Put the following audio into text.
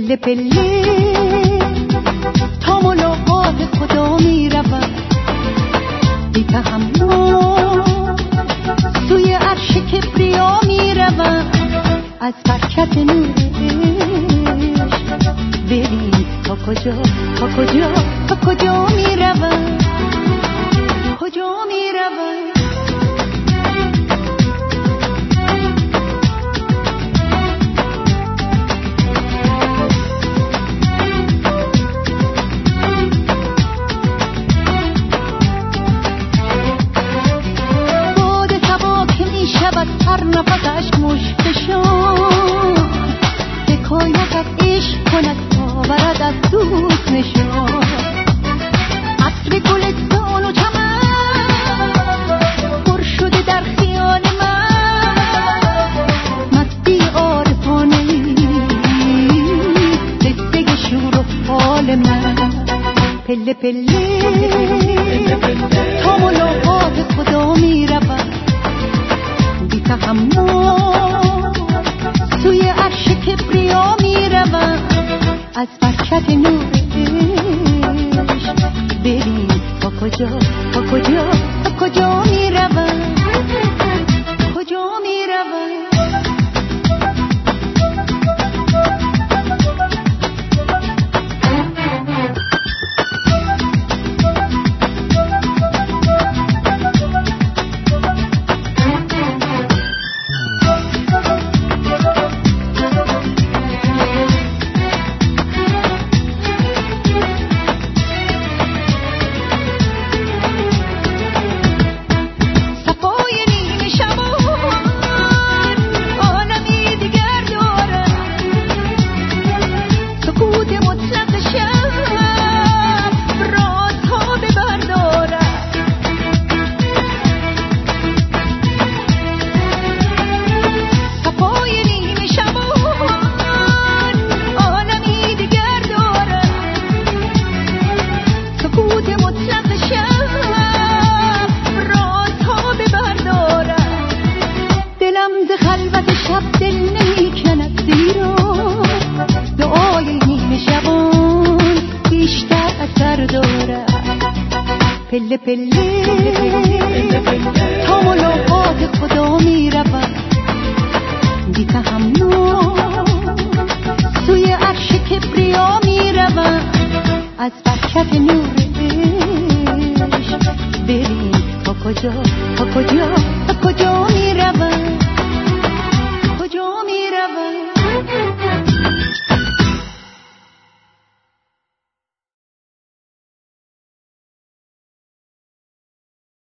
پله پله تا ملاقات خدا می روم، بی تحمل سوی عرش کبریا می روم. از برکت نورش ببین تا کجا تا کجا تا کجا می روم، کجا می روم. هر نفسش مشکشان حکایت از عشق کند آورد از دوست نشان. عطر گلستان و چمن پر شده در خیال من، مستی عارفانه قصه شور و حال من. پله پله تا ملاقات خدا می روم، تحمل سوی عرش کبریا می روم. از برکت نورش ببین تا کجا تا کجا تا کجا می روم، کجا می روم. پله پله تا ملاقات خدا می روم، بی تحمل سوی عرش کبریا می روم. از برکت نورش ببین تا کجا تا کجا تا کجا می